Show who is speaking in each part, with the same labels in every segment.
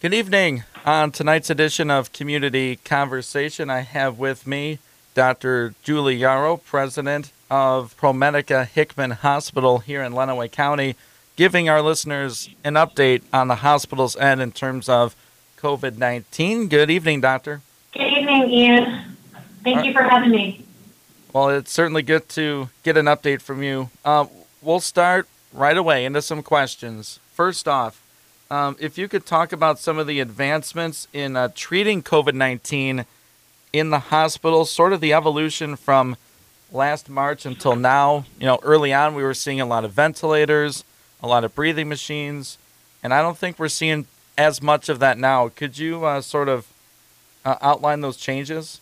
Speaker 1: Good evening. On tonight's edition of Community Conversation, I have with me Dr. Julie Yarrow, president of ProMedica Hickman Hospital here in Lenawee County, giving our listeners an update on the hospital's end in terms of COVID-19. Good evening, doctor.
Speaker 2: Good evening, Ian. Thank you for having me.
Speaker 1: Well, it's certainly good to get an update from you. We'll start right away into some questions. First off, if you could talk about some of the advancements in treating COVID-19 in the hospital, sort of the evolution from last March until now. You know, early on we were seeing a lot of ventilators, a lot of breathing machines, and I don't think we're seeing as much of that now. Could you outline those changes?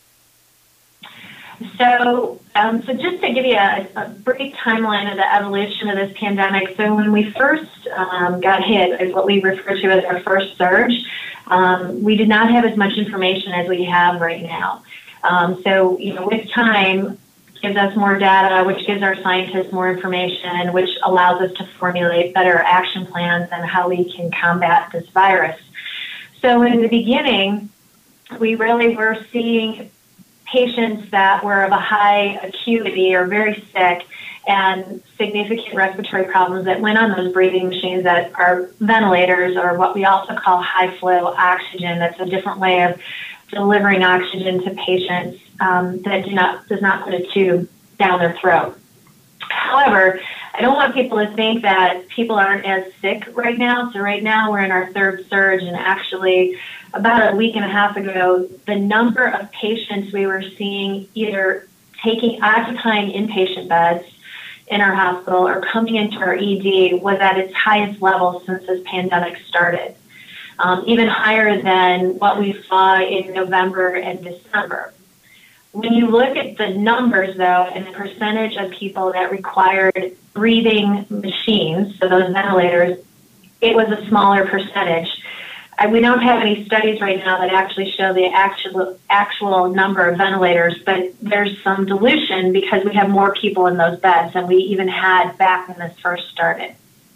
Speaker 2: So just to give you a brief timeline of the evolution of this pandemic. So when we first got hit, is what we refer to as our first surge, we did not have as much information as we have right now. So, with time, gives us more data, which gives our scientists more information, which allows us to formulate better action plans on how we can combat this virus. So in the beginning, we really were seeing patients that were of a high acuity or very sick and significant respiratory problems that went on those breathing machines that are ventilators, or what we also call high flow oxygen. That's a different way of delivering oxygen to patients that does not put a tube down their throat. However, I don't want people to think that people aren't as sick right now. So right now we're in our third surge, and actually about a week and a half ago, the number of patients we were seeing either occupying inpatient beds in our hospital or coming into our ED was at its highest level since this pandemic started, even higher than what we saw in November and December. When you look at the numbers, though, and the percentage of people that required breathing machines, so those ventilators, it was a smaller percentage. We don't have any studies right now that actually show the actual number of ventilators, but there's some dilution because we have more people in those beds than we even had back when this first started.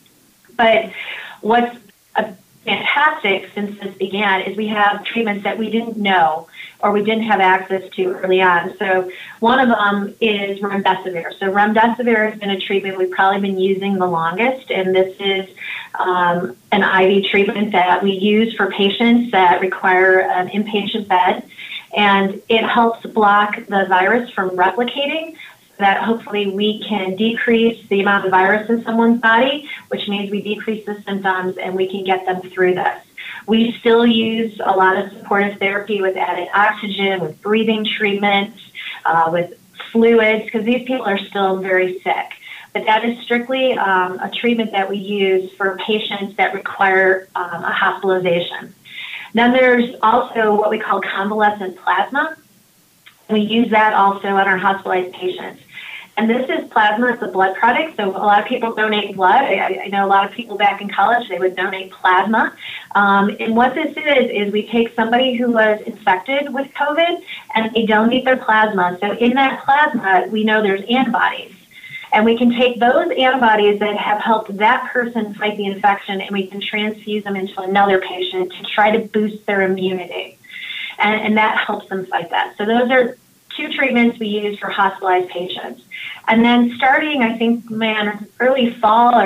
Speaker 2: But what's fantastic since this began is we have treatments that we didn't know or we didn't have access to early on. So one of them is remdesivir. So remdesivir has been a treatment we've probably been using the longest, and this is an IV treatment that we use for patients that require an inpatient bed, and it helps block the virus from replicating, so that hopefully we can decrease the amount of virus in someone's body, which means we decrease the symptoms and we can get them through this. We still use a lot of supportive therapy with added oxygen, with breathing treatments, with fluids, because these people are still very sick. But that is strictly a treatment that we use for patients that require a hospitalization. Then there's also what we call convalescent plasma. We use that also on our hospitalized patients. And this is plasma, it's a blood product, so a lot of people donate blood. I know a lot of people back in college, they would donate plasma. And what this is we take somebody who was infected with COVID and they donate their plasma. So in that plasma, we know there's antibodies. And we can take those antibodies that have helped that person fight the infection and we can transfuse them into another patient to try to boost their immunity. And that helps them fight that. So those are two treatments we use for hospitalized patients. And then starting, I think, early fall,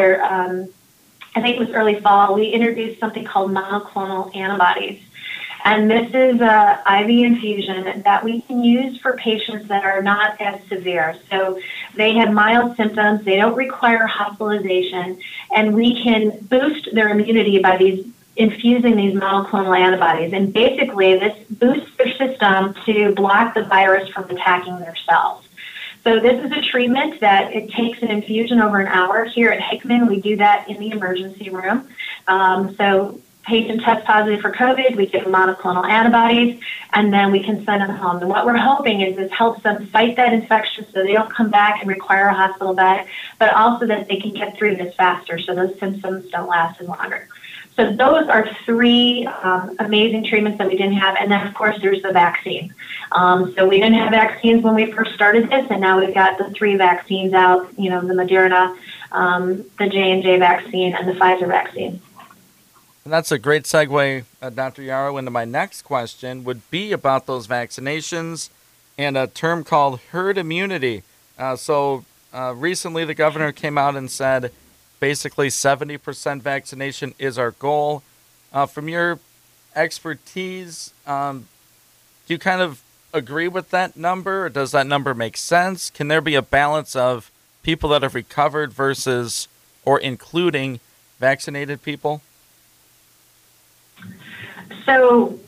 Speaker 2: we introduced something called monoclonal antibodies. And this is an IV infusion that we can use for patients that are not as severe. So they have mild symptoms, they don't require hospitalization, and we can boost their immunity by infusing these monoclonal antibodies. And basically, this boosts their system to block the virus from attacking their cells. So this is a treatment that it takes an infusion over an hour. Here at Hickman, we do that in the emergency room. So patient tests positive for COVID, we give them monoclonal antibodies, and then we can send them home. And what we're hoping is this helps them fight that infection so they don't come back and require a hospital bed, but also that they can get through this faster so those symptoms don't last as longer. So those are three amazing treatments that we didn't have. And then, of course, there's the vaccine. So we didn't have vaccines when we first started this, and now we've got the three vaccines out, the Moderna, the J&J vaccine, and the Pfizer vaccine.
Speaker 1: And that's a great segue, Dr. Yarrow, into my next question would be about those vaccinations and a term called herd immunity. Recently the governor came out and said basically 70% vaccination is our goal. From your expertise, do you kind of agree with that number, or does that number make sense? Can there be a balance of people that have recovered versus or including vaccinated people?
Speaker 2: So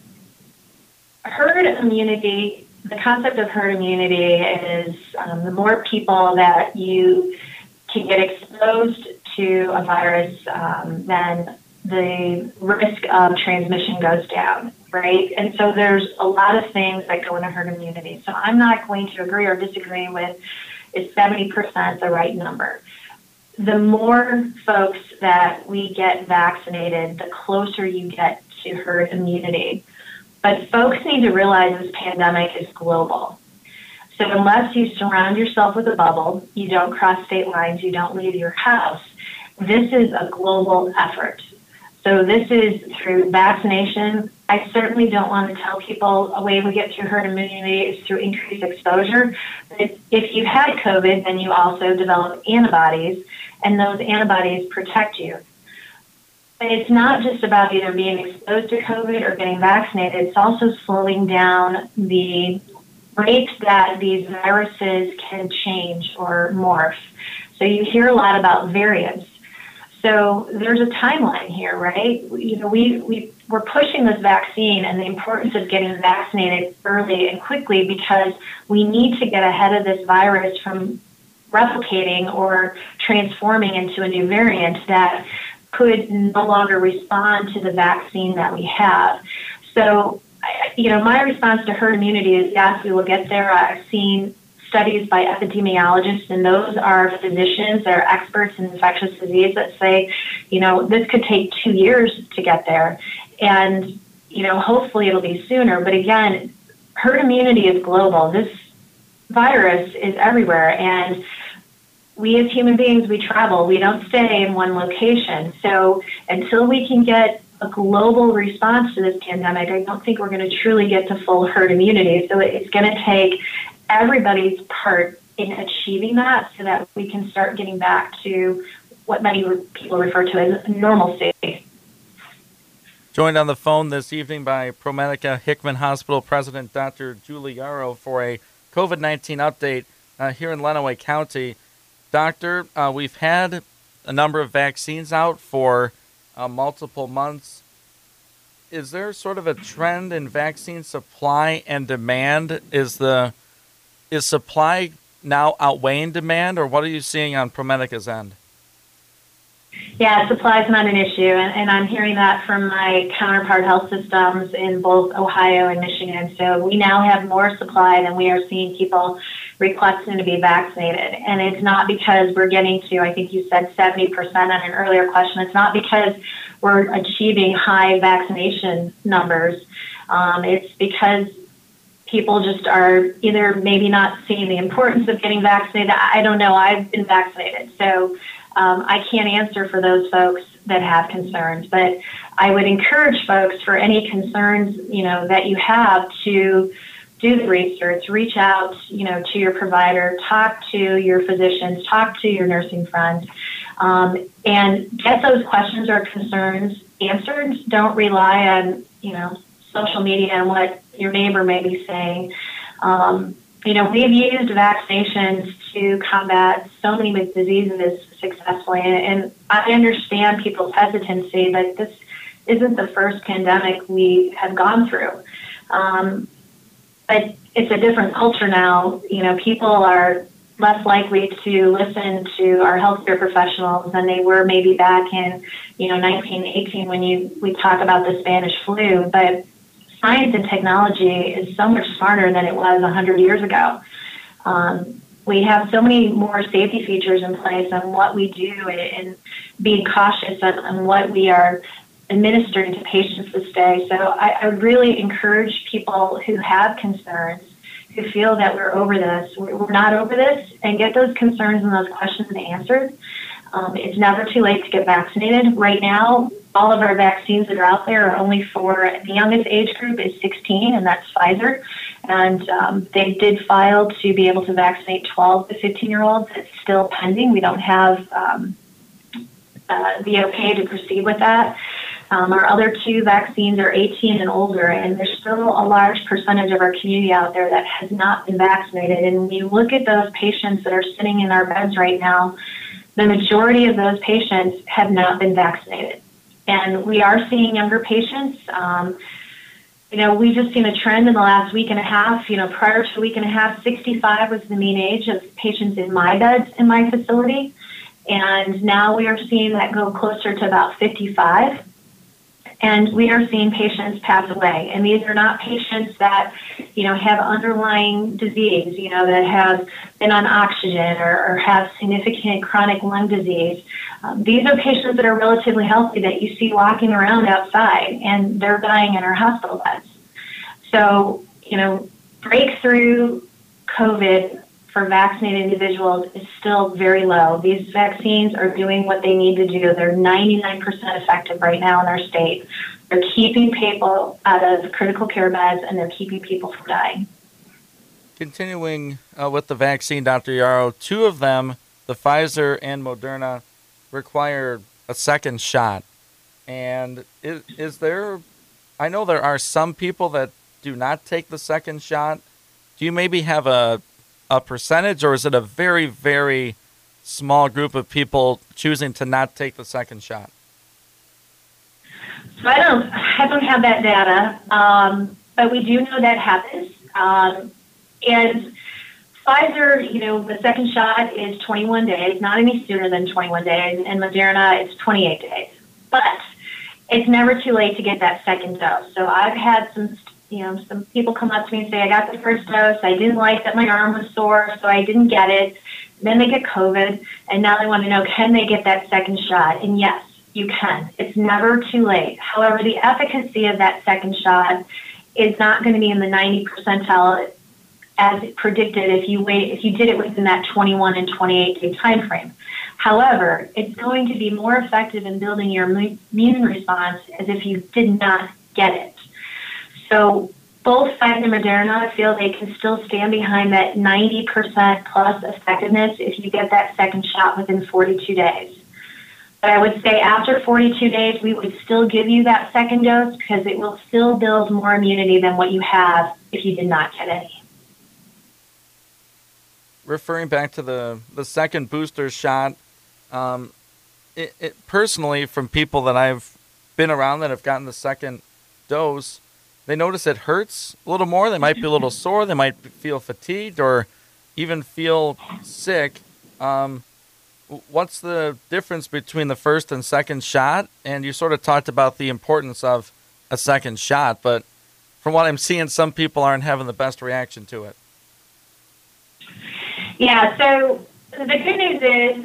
Speaker 2: herd immunity, the concept of herd immunity is the more people that you can get exposed to a virus, then the risk of transmission goes down, right? And so there's a lot of things that go into herd immunity. So I'm not going to agree or disagree with is 70% the right number. The more folks that we get vaccinated, the closer you get to herd immunity. But folks need to realize this pandemic is global. So unless you surround yourself with a bubble, you don't cross state lines, you don't leave your house, this is a global effort. So this is through vaccination. I certainly don't want to tell people a way we get through herd immunity is through increased exposure. But if you had COVID, then you also develop antibodies, and those antibodies protect you. But it's not just about either being exposed to COVID or getting vaccinated. It's also slowing down the rate that these viruses can change or morph. So you hear a lot about variants. So there's a timeline here, right? We're pushing this vaccine and the importance of getting vaccinated early and quickly because we need to get ahead of this virus from replicating or transforming into a new variant that could no longer respond to the vaccine that we have. So, my response to herd immunity is yes, we will get there. I've seen studies by epidemiologists, and those are physicians that are experts in infectious disease that say, this could take 2 years to get there. And, hopefully it'll be sooner. But again, herd immunity is global. This virus is everywhere. And we as human beings, we travel. We don't stay in one location. So until we can get a global response to this pandemic, I don't think we're going to truly get to full herd immunity. So it's going to take everybody's part in achieving that so that we can start getting back to what many people refer to as normalcy.
Speaker 1: Joined on the phone this evening by ProMedica Hickman Hospital President Dr. Julie Yarrow for a COVID-19 update here in Lenawee County. Doctor, we've had a number of vaccines out for multiple months. Is there sort of a trend in vaccine supply and demand? Is supply now outweighing demand, or what are you seeing on ProMedica's end?
Speaker 2: Yeah, supply is not an issue, and I'm hearing that from my counterpart health systems in both Ohio and Michigan. So we now have more supply than we are seeing people requesting to be vaccinated. And it's not because we're getting to, I think you said 70% on an earlier question, it's not because we're achieving high vaccination numbers. It's because people just are either maybe not seeing the importance of getting vaccinated. I don't know. I've been vaccinated, so I can't answer for those folks that have concerns. But I would encourage folks for any concerns, that you have to do the research, reach out, to your provider, talk to your physicians, talk to your nursing friends, and get those questions or concerns answered. Don't rely on, social media and what your neighbor may be saying. We've used vaccinations to combat so many diseases successfully, and I understand people's hesitancy, but this isn't the first pandemic we have gone through. But it's a different culture now. People are less likely to listen to our healthcare professionals than they were maybe back in, 1918 when we talk about the Spanish flu. But science and technology is so much smarter than it was 100 years ago. We have so many more safety features in place on what we do and being cautious on what we are administering to patients this day. So I really encourage people who have concerns, who feel that we're over this, we're not over this, and get those concerns and those questions answered. It's never too late to get vaccinated. Right now, all of our vaccines that are out there are only for the youngest age group is 16, and that's Pfizer. And they did file to be able to vaccinate 12 to 15-year-olds. It's still pending. We don't have the okay to proceed with that. Our other two vaccines are 18 and older, and there's still a large percentage of our community out there that has not been vaccinated. And when you look at those patients that are sitting in our beds right now, the majority of those patients have not been vaccinated. And we are seeing younger patients. We've just seen a trend in the last week and a half. Prior to a week and a half, 65 was the mean age of patients in my beds in my facility. And now we are seeing that go closer to about 55. And we are seeing patients pass away. And these are not patients that, have underlying disease, that have been on oxygen or have significant chronic lung disease. These are patients that are relatively healthy that you see walking around outside, and they're dying in our hospital beds. So, breakthrough COVID for vaccinated individuals is still very low. These vaccines are doing what they need to do. They're 99% effective right now in our state. They're keeping people out of critical care beds, and they're keeping people from dying.
Speaker 1: Continuing with the vaccine, Dr. Yarrow, two of them, the Pfizer and Moderna, require a second shot. And is there, I know there are some people that do not take the second shot. Do you maybe have a percentage, or is it a very, very small group of people choosing to not take the second shot?
Speaker 2: So I don't have that data, but we do know that happens. And Pfizer, the second shot is 21 days, not any sooner than 21 days, and Moderna is 28 days. But it's never too late to get that second dose. So I've had some people come up to me and say, I got the first dose, I didn't like that my arm was sore, so I didn't get it. Then they get COVID, and now they want to know, can they get that second shot? And yes, you can. It's never too late. However, the efficacy of that second shot is not going to be in the 90 percentile as predicted if you did it within that 21 and 28 day time frame. However, it's going to be more effective in building your immune response as if you did not get it. So both Pfizer and Moderna feel they can still stand behind that 90% plus effectiveness if you get that second shot within 42 days. But I would say after 42 days, we would still give you that second dose because it will still build more immunity than what you have if you did not get any.
Speaker 1: Referring back to the second booster shot, it personally, from people that I've been around that have gotten the second dose, they notice it hurts a little more. They might be a little sore. They might feel fatigued or even feel sick. What's the difference between the first and second shot? And you sort of talked about the importance of a second shot, but from what I'm seeing, some people aren't having the best reaction to it.
Speaker 2: Yeah, so the good news is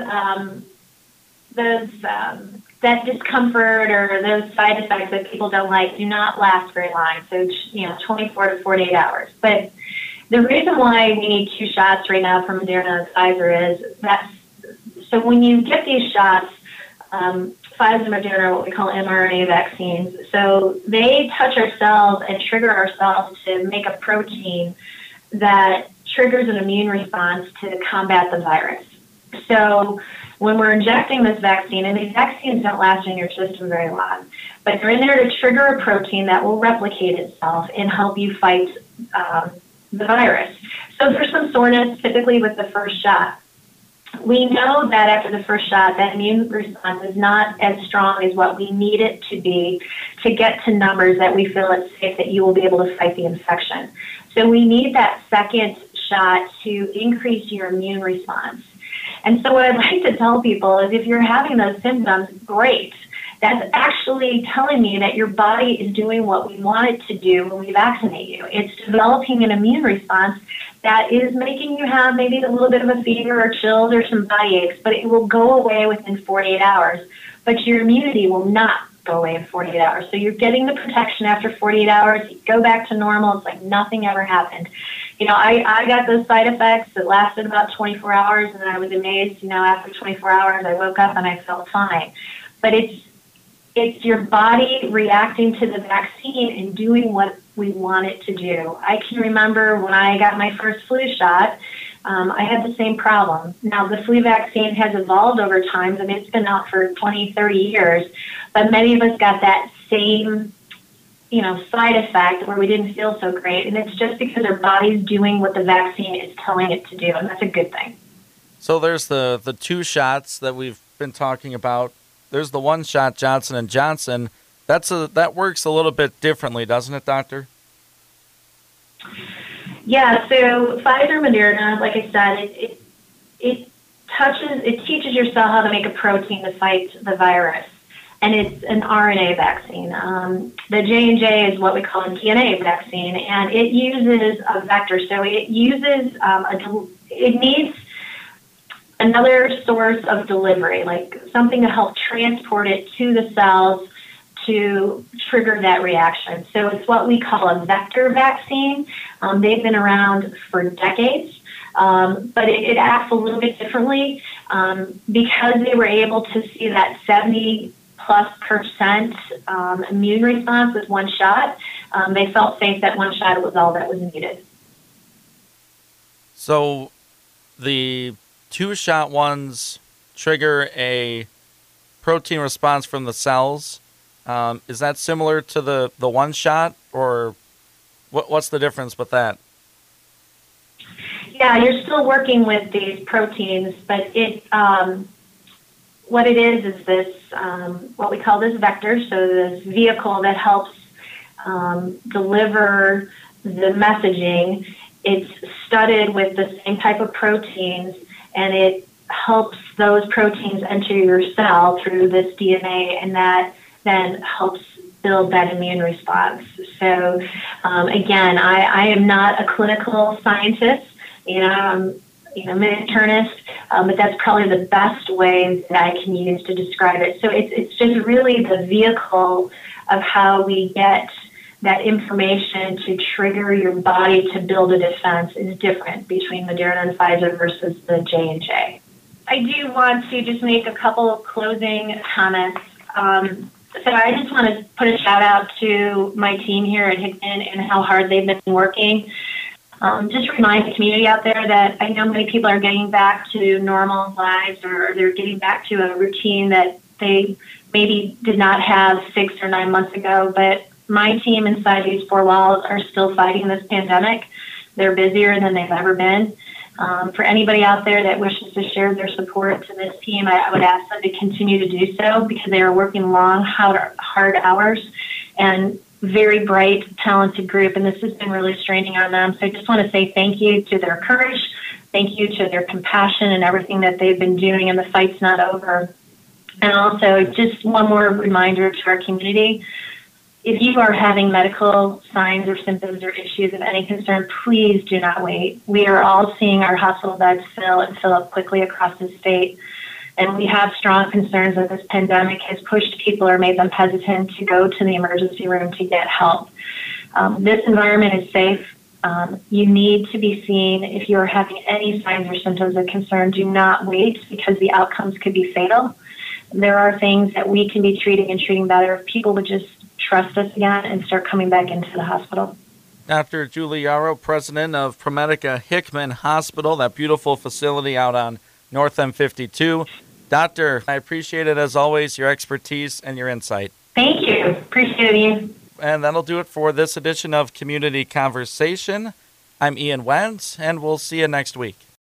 Speaker 2: that discomfort or those side effects that people don't like do not last very long, so 24 to 48 hours. But the reason why we need two shots right now from Moderna and Pfizer is that so when you get these shots, Pfizer and Moderna are what we call mRNA vaccines. So they touch our cells and trigger our cells to make a protein that triggers an immune response to combat the virus. So when we're injecting this vaccine, and these vaccines don't last in your system very long, but they're in there to trigger a protein that will replicate itself and help you fight the virus. So there's some soreness typically with the first shot. We know that after the first shot, that immune response is not as strong as what we need it to be to get to numbers that we feel it's safe that you will be able to fight the infection. So we need that second shot to increase your immune response. And so what I'd like to tell people is if you're having those symptoms, great. That's actually telling me that your body is doing what we want it to do when we vaccinate you. It's developing an immune response that is making you have maybe a little bit of a fever or chills or some body aches, but it will go away within 48 hours. But your immunity will not go away in 48 hours. So you're getting the protection after 48 hours. You go back to normal. It's like nothing ever happened. I got those side effects that lasted about 24 hours, and I was amazed. After 24 hours, I woke up and I felt fine. But it's your body reacting to the vaccine and doing what we want it to do. I can remember when I got my first flu shot, I had the same problem. Now, the flu vaccine has evolved over time. I mean, it's been out for 20, 30 years, but many of us got that same, side effect where we didn't feel so great. And it's just because our body's doing what the vaccine is telling it to do, and that's a good thing.
Speaker 1: So there's the two shots that we've been talking about. There's the one shot, Johnson & Johnson. That works a little bit differently, doesn't it, Doctor?
Speaker 2: Yeah, so Pfizer Moderna, like I said, it teaches your cell how to make a protein to fight the virus, and it's an RNA vaccine. The J&J is what we call a DNA vaccine, and it uses a vector. So it uses it needs another source of delivery, like something to help transport it to the cells to trigger that reaction. So it's what we call a vector vaccine. They've been around for decades, but it acts a little bit differently because they were able to see that 70+% immune response with one shot. They felt safe that one shot was all that was needed.
Speaker 1: So the two-shot ones trigger a protein response from the cells. Is that similar to the one shot, or what's the difference with that?
Speaker 2: Yeah, you're still working with these proteins, but what it is this what we call this vector, so this vehicle that helps deliver the messaging. It's studded with the same type of proteins, and it helps those proteins enter your cell through this DNA, and that then helps build that immune response. So again, I am not a clinical scientist, I'm an internist, but that's probably the best way that I can use to describe it. So it's just really the vehicle of how we get that information to trigger your body to build a defense is different between Moderna and Pfizer versus the J&J. I do want to just make a couple of closing comments. So I just want to put a shout out to my team here at Hickman and how hard they've been working. Just remind the community out there that I know many people are getting back to normal lives, or they're getting back to a routine that they maybe did not have 6 or 9 months ago. But my team inside these four walls are still fighting this pandemic. They're busier than they've ever been. For anybody out there that wishes to share their support to this team, I would ask them to continue to do so, because they are working long, hard hours, and very bright, talented group, and this has been really straining on them. So I just want to say thank you to their courage, thank you to their compassion and everything that they've been doing, and the fight's not over. And also, just one more reminder to our community. If you are having medical signs or symptoms or issues of any concern, please do not wait. We are all seeing our hospital beds fill up quickly across the state. And we have strong concerns that this pandemic has pushed people or made them hesitant to go to the emergency room to get help. This environment is safe. You need to be seen. If you are having any signs or symptoms of concern, do not wait, because the outcomes could be fatal. There are things that we can be treating better if people would just trust us again and start coming back into the hospital.
Speaker 1: Dr. Julie Yarrow, president of ProMedica Hickman Hospital, that beautiful facility out on North M52. Doctor, I appreciate it as always, your expertise and your insight.
Speaker 2: Thank you. Appreciate it, Ian.
Speaker 1: And that'll do it for this edition of Community Conversation. I'm Ian Wentz, and we'll see you next week.